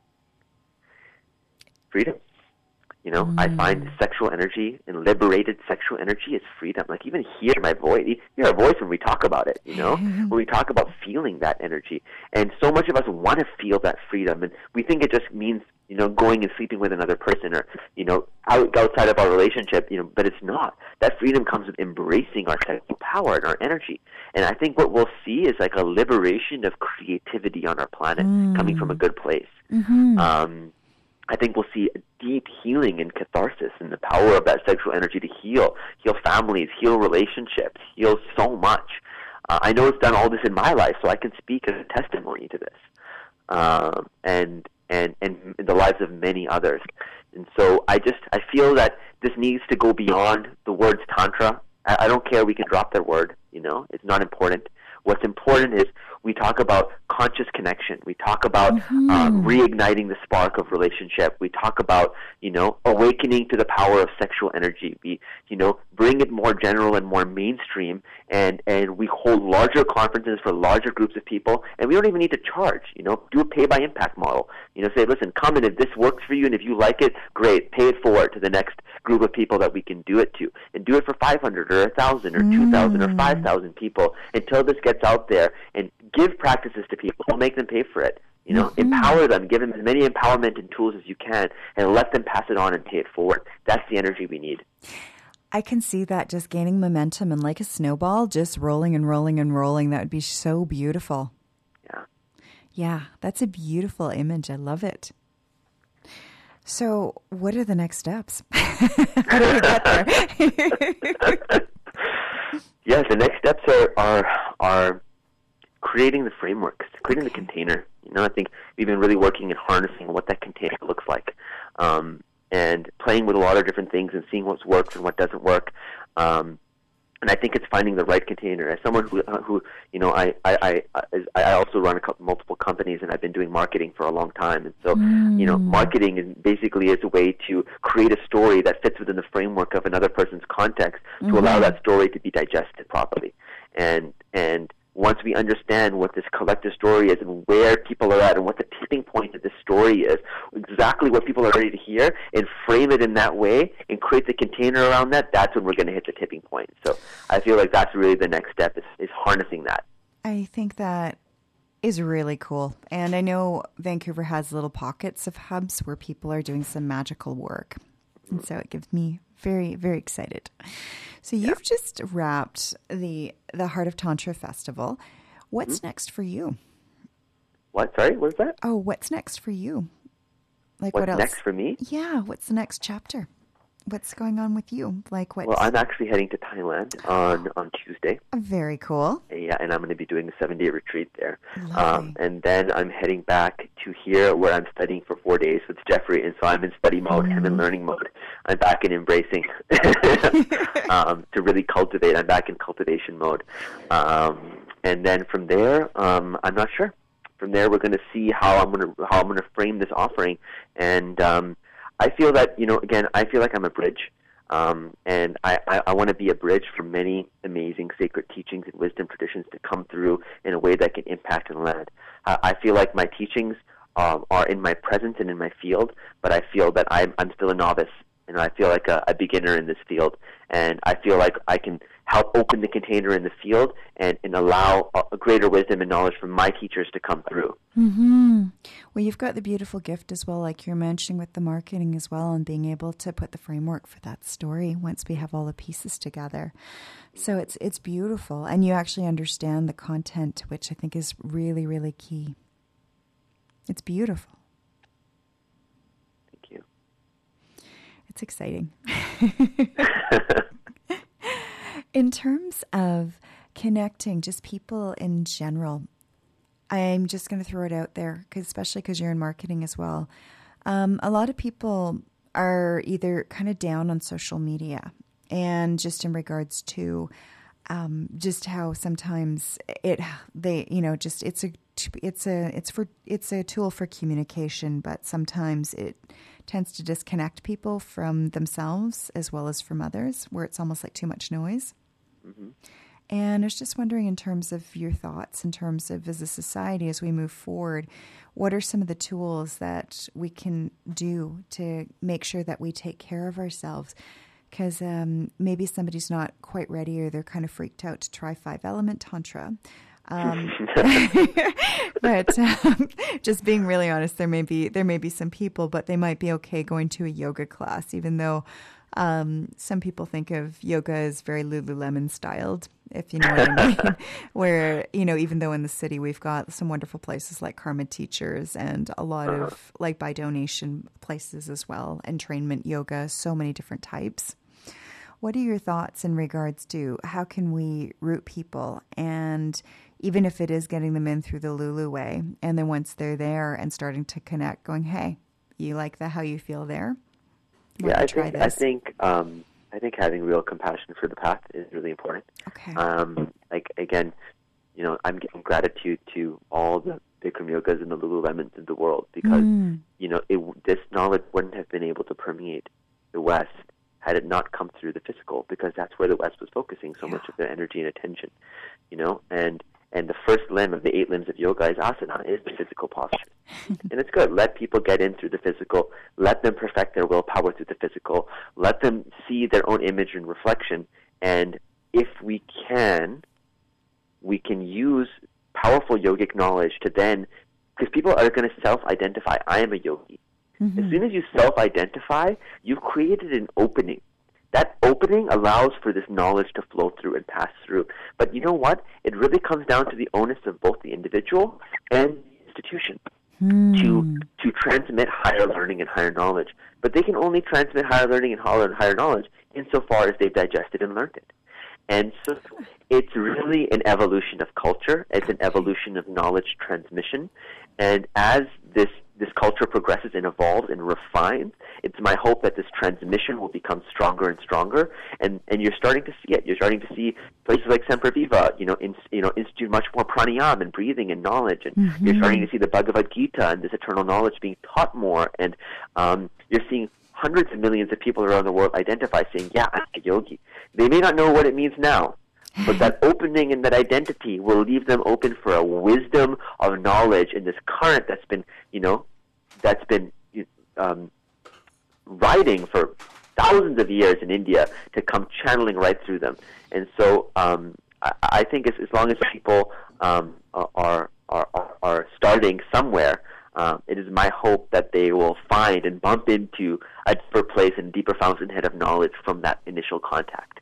Freedom. I find sexual energy and liberated sexual energy is freedom. Like, even hear my voice, hear our voice when we talk about it, when we talk about feeling that energy. And so much of us want to feel that freedom, and we think it just means, going and sleeping with another person or, outside of our relationship, but it's not. That freedom comes with embracing our sexual power and our energy. And I think what we'll see is like a liberation of creativity on our planet coming from a good place. Mm-hmm. I think we'll see a deep healing and catharsis and the power of that sexual energy to heal families, heal relationships, heal so much. I know it's done all this in my life, so I can speak as a testimony to this, and the lives of many others. And so I feel that this needs to go beyond the words tantra. I don't care. We can drop that word. It's not important. What's important is we talk about conscious connection. We talk about reigniting the spark of relationship. We talk about, awakening to the power of sexual energy. We, bring it more general and more mainstream, and we hold larger conferences for larger groups of people, and we don't even need to charge, do a pay-by-impact model. Say, listen, come, and if this works for you and if you like it, great, pay it forward to the next group of people that we can do it to, and do it for 500 or 1,000 or 2,000 or 5,000 people until this gets out there, and give practices to people. Don't make them pay for it. Empower them, give them as many empowerment and tools as you can, and let them pass it on and pay it forward. That's the energy we need. I can see that just gaining momentum and like a snowball, just rolling and rolling and rolling. That would be so beautiful. Yeah. Yeah, that's a beautiful image. I love it. So what are the next steps? How do we get there? Yes, the next steps are creating the framework, creating the container. I think we've been really working and harnessing what that container looks like, and playing with a lot of different things and seeing what works and what doesn't work. And I think it's finding the right container. As someone who I also run multiple companies, and I've been doing marketing for a long time. And so, marketing is basically a way to create a story that fits within the framework of another person's context to allow that story to be digested properly. And once we understand what this collective story is and where people are at and what the tipping point of this story is, exactly what people are ready to hear, and frame it in that way and create the container around that, that's when we're going to hit the tipping point. So I feel like that's really the next step is harnessing that. I think that is really cool. And I know Vancouver has little pockets of hubs where people are doing some magical work. And so it gives me very, very excited. So you've just wrapped the Heart of Tantra Festival. What's next for you? What? Sorry, what was that? Oh, what's next for you? Like, what's what else? Next for me? Yeah, what's the next chapter? What's going on with you? Like, what? Well, I'm actually heading to Thailand on Tuesday. Very cool. Yeah, and I'm going to be doing a 7-day retreat there. Lovely. And then I'm heading back to here where I'm studying for 4 days with Jeffrey, and so I'm in study mode, I'm in learning mode. I'm back in embracing to really cultivate. I'm back in cultivation mode. And then from there, I'm not sure. From there, we're going to see how I'm going to frame this offering, and I feel that, again, I feel like I'm a bridge, and I want to be a bridge for many amazing sacred teachings and wisdom traditions to come through in a way that can impact and land. I feel like my teachings are in my presence and in my field, but I feel that I'm still a novice, and I feel like a beginner in this field, and I feel like I can help open the container in the field and allow a greater wisdom and knowledge from my teachers to come through. Mm-hmm. Well, you've got the beautiful gift as well, like you're mentioning with the marketing as well, and being able to put the framework for that story once we have all the pieces together. So it's beautiful, and you actually understand the content, which I think is really, really key. It's beautiful. Thank you. It's exciting. In terms of connecting just people in general, I'm just going to throw it out there, especially because you're in marketing as well. A lot of people are either kind of down on social media, and just in regards to just how sometimes it's it's a tool for communication, but sometimes it tends to disconnect people from themselves as well as from others, where it's almost like too much noise. Mm-hmm. And I was just wondering, in terms of your thoughts, in terms of as a society, as we move forward, what are some of the tools that we can do to make sure that we take care of ourselves? Because maybe somebody's not quite ready, or they're kind of freaked out to try 5-element Tantra. But just being really honest, there may be some people, but they might be okay going to a yoga class, even though some people think of yoga as very Lululemon styled, if you know what I mean. Where, even though in the city we've got some wonderful places like Karma Teachers and a lot of like by donation places as well, entrainment yoga, so many different types. What are your thoughts in regards to how can we root people, and even if it is getting them in through the Lulu way, and then once they're there and starting to connect, going, hey, you like how you feel there? Yeah, I think having real compassion for the path is really important. Okay. Again, I'm giving gratitude to all the Bikram yogas and the Lululemons in the world, because this knowledge wouldn't have been able to permeate the West had it not come through the physical, because that's where the West was focusing so much of their energy and attention, and the first limb of the 8 limbs of yoga is asana, is the physical posture. And it's good. Let people get in through the physical. Let them perfect their willpower through the physical. Let them see their own image and reflection. And if we can use powerful yogic knowledge to then, because people are going to self-identify, I am a yogi. Mm-hmm. As soon as you self-identify, you've created an opening. That opening allows for this knowledge to flow through and pass through. But you know what? It really comes down to the onus of both the individual and the institution to transmit higher learning and higher knowledge. But they can only transmit higher learning and higher knowledge insofar as they've digested and learned it. And so it's really an evolution of culture. It's an evolution of knowledge transmission. And as this culture progresses and evolves and refines, it's my hope that this transmission will become stronger and stronger. And you're starting to see it. You're starting to see places like Semper Viva, institute much more pranayama and breathing and knowledge. And you're starting to see the Bhagavad Gita and this eternal knowledge being taught more. And you're seeing hundreds of millions of people around the world identify, saying, yeah, I'm a yogi. They may not know what it means now, but that opening and that identity will leave them open for a wisdom of knowledge in this current that's been riding for thousands of years in India to come channeling right through them. And so I think as long as people are starting somewhere, it is my hope that they will find and bump into a deeper place and deeper fountainhead of knowledge from that initial contact.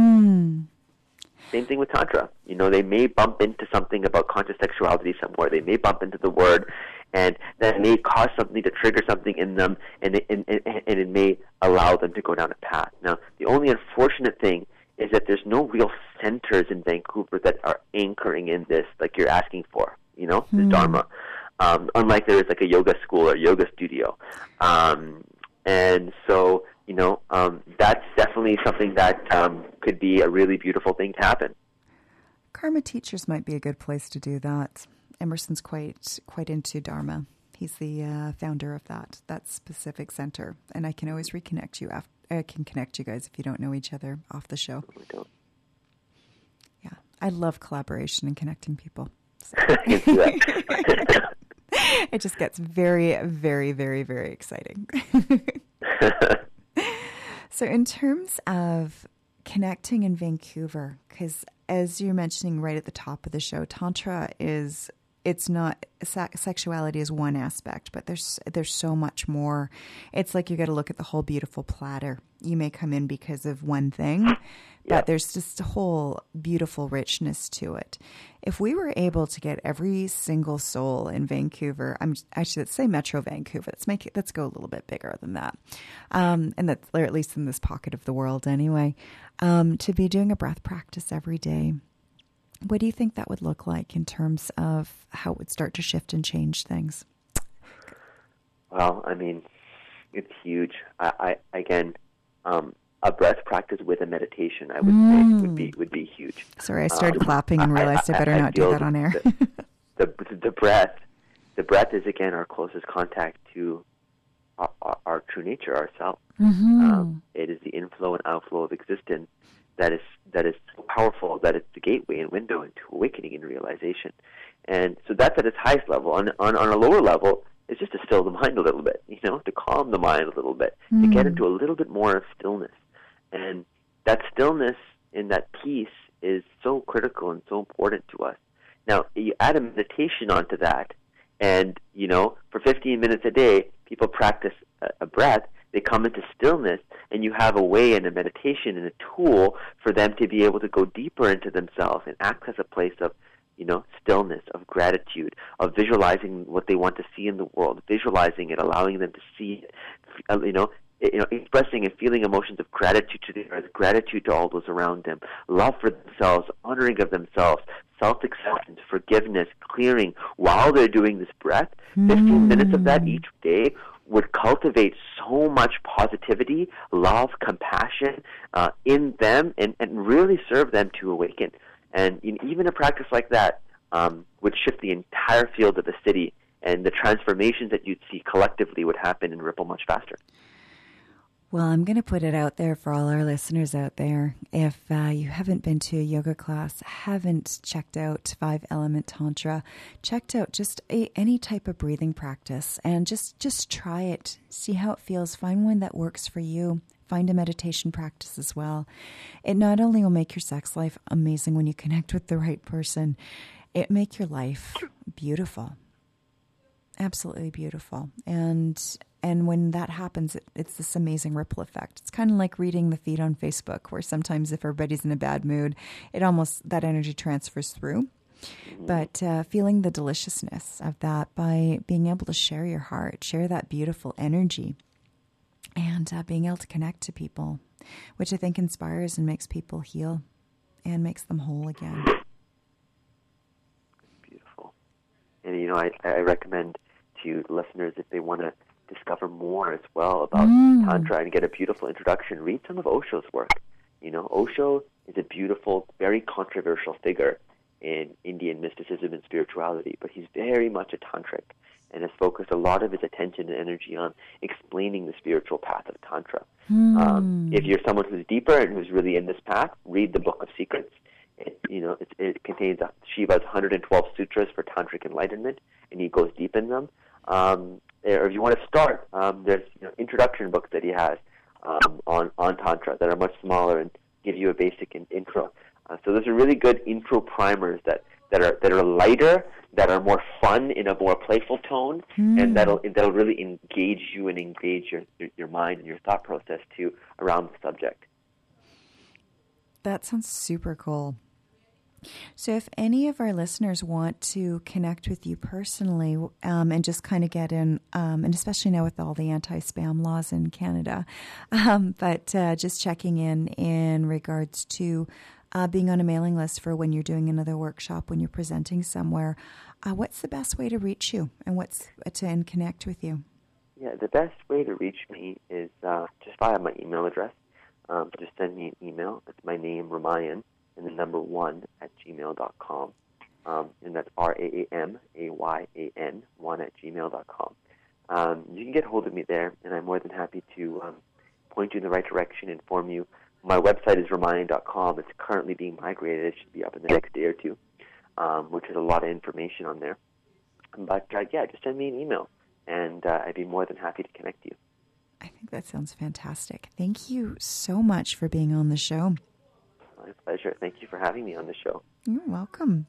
Same thing with Tantra. They may bump into something about conscious sexuality somewhere. They may bump into the word, and that may cause something to trigger something in them, and it may allow them to go down a path. Now, the only unfortunate thing is that there's no real centers in Vancouver that are anchoring in this, like you're asking for, this Dharma. Unlike there is like a yoga school or yoga studio. And so, that's definitely something that could be a really beautiful thing to happen. Karma Teachers might be a good place to do that. Emerson's quite into Dharma. He's the founder of that specific center. And I can always reconnect you. I can connect you guys if you don't know each other off the show. We don't. Yeah. I love collaboration and connecting people. So. It just gets very, very, very, very exciting. So in terms of connecting in Vancouver, because as you're mentioning right at the top of the show, Tantra it's not, sexuality is one aspect, but there's so much more. It's like you got to look at the whole beautiful platter. You may come in because of one thing, but there's just a whole beautiful richness to it. If we were able to get every single soul in Vancouver, let's say Metro Vancouver. Let's go a little bit bigger than that, and that's, or at least in this pocket of the world anyway, to be doing a breath practice every day. What do you think that would look like in terms of how it would start to shift and change things? Well, it's huge. A breath practice with a meditation, I would say, would be huge. Sorry, I started clapping and realized I better not do that on air. The breath is, again, our closest contact to our true nature, ourselves. It is the inflow and outflow of existence that is so powerful that it's the gateway and window into awakening and realization. And so that's at its highest level. On a lower level, it's just to still the mind a little bit, to calm the mind a little bit, to get into a little bit more of stillness. And that stillness and that peace is so critical and so important to us. Now, you add a meditation onto that, and, for 15 minutes a day, people practice a breath, they come into stillness, and you have a way and a meditation and a tool for them to be able to go deeper into themselves and access a place of, stillness, of gratitude, of visualizing what they want to see in the world, visualizing it, allowing them to see it, expressing and feeling emotions of gratitude to the earth, gratitude to all those around them, love for themselves, honoring of themselves, self-acceptance, forgiveness, clearing while they're doing this breath. 15 minutes of that each day would cultivate so much positivity, love, compassion in them, and really serve them to awaken. And even a practice like that would shift the entire field of the city, and the transformations that you'd see collectively would happen and ripple much faster. Well, I'm going to put it out there for all our listeners out there. If you haven't been to a yoga class, haven't checked out 5-Element Tantra, checked out just any type of breathing practice, and just try it. See how it feels. Find one that works for you. Find a meditation practice as well. It not only will make your sex life amazing when you connect with the right person, it make your life beautiful. Absolutely beautiful. And when that happens, it's this amazing ripple effect. It's kind of like reading the feed on Facebook, where sometimes if everybody's in a bad mood, that energy transfers through. But feeling the deliciousness of that by being able to share your heart, share that beautiful energy, and being able to connect to people, which I think inspires and makes people heal and makes them whole again. Beautiful. And, I recommend to listeners, if they want to discover more as well about Tantra and get a beautiful introduction, read some of Osho's work. Osho is a beautiful, very controversial figure in Indian mysticism and spirituality, but he's very much a tantric and has focused a lot of his attention and energy on explaining the spiritual path of Tantra. If you're someone who's deeper and who's really in this path, read the Book of Secrets. It contains Shiva's 112 sutras for tantric enlightenment, and he goes deep in them. Or if you want to start, there's introduction books that he has on Tantra that are much smaller and give you a basic intro. So those are really good intro primers that are lighter, that are more fun in a more playful tone, and that'll really engage you and engage your mind and your thought process too around the subject. That sounds super cool. So if any of our listeners want to connect with you personally and just kind of get in, and especially now with all the anti-spam laws in Canada, but just checking in regards to being on a mailing list for when you're doing another workshop, when you're presenting somewhere, what's the best way to reach you and connect with you? Yeah, the best way to reach me is just via my email address. Just send me an email. It's my name, Ramayan, and the number 1 @gmail.com. And that's RAAMAYAN 1 @gmail.com. You can get hold of me there, and I'm more than happy to point you in the right direction, inform you. My website is Ramayan.com. It's currently being migrated. It should be up in the next day or two, which has a lot of information on there. But, just send me an email, and I'd be more than happy to connect you. I think that sounds fantastic. Thank you so much for being on the show. My pleasure. Thank you for having me on the show. You're welcome.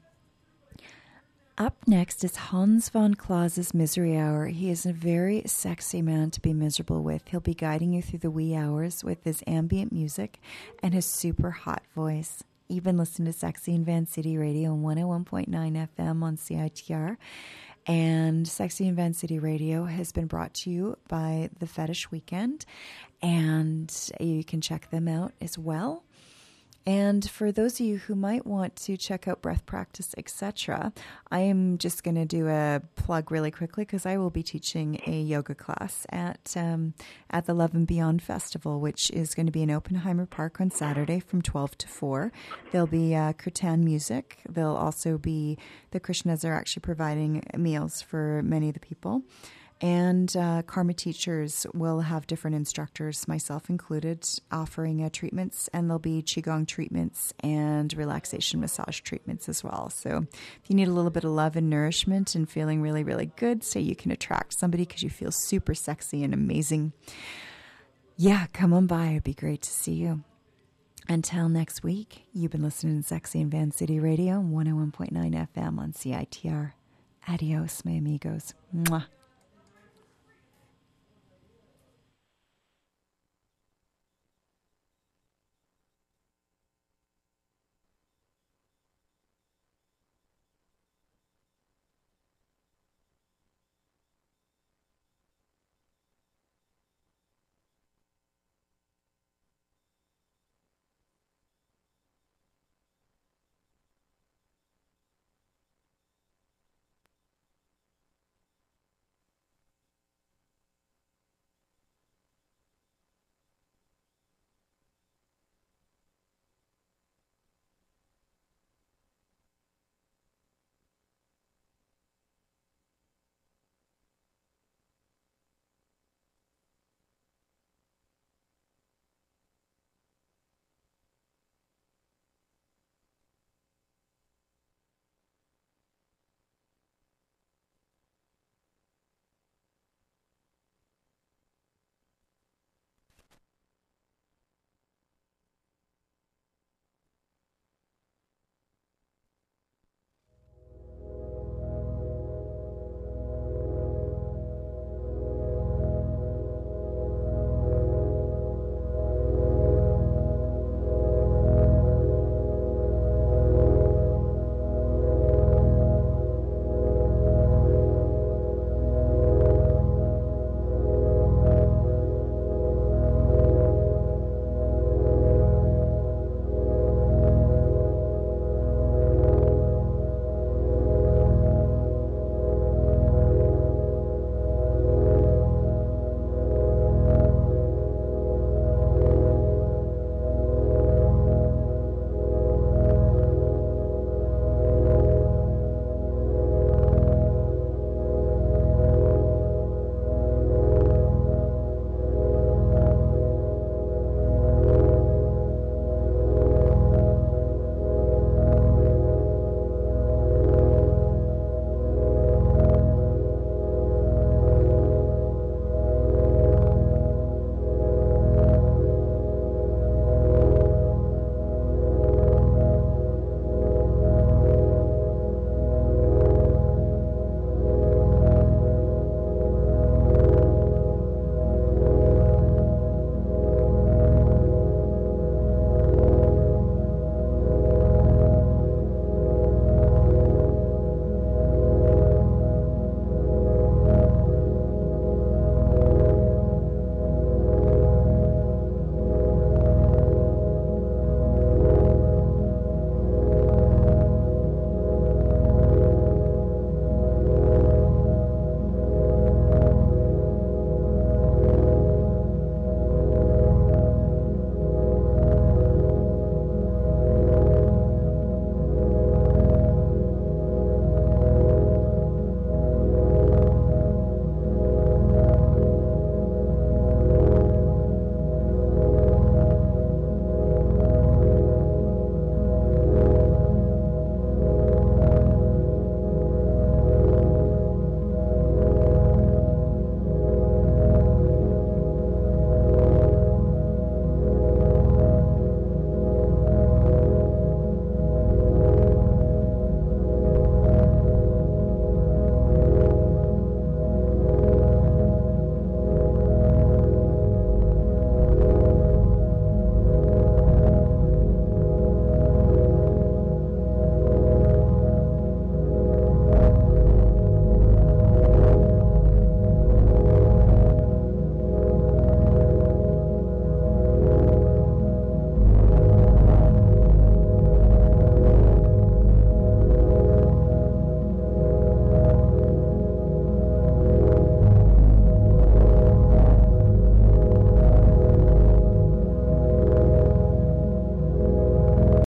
Up next is Hans von Klaus's Misery Hour. He is a very sexy man to be miserable with. He'll be guiding you through the wee hours with his ambient music and his super hot voice. You've been listening to Sexy in Van City Radio on 101.9 FM on CITR. And Sexy in Van City Radio has been brought to you by The Fetish Weekend. And you can check them out as well. And for those of you who might want to check out breath practice, etc., I am just going to do a plug really quickly because I will be teaching a yoga class at the Love and Beyond Festival, which is going to be in Oppenheimer Park on Saturday from 12 to 4. There'll be kirtan music. There'll also be the Krishnas are actually providing meals for many of the people. And Karma teachers will have different instructors, myself included, offering treatments. And there'll be Qigong treatments and relaxation massage treatments as well. So if you need a little bit of love and nourishment and feeling really, really good, so you can attract somebody because you feel super sexy and amazing, yeah, come on by. It'd be great to see you. Until next week, you've been listening to Sexy and Van City Radio, 101.9 FM on CITR. Adios, my amigos. Mwah.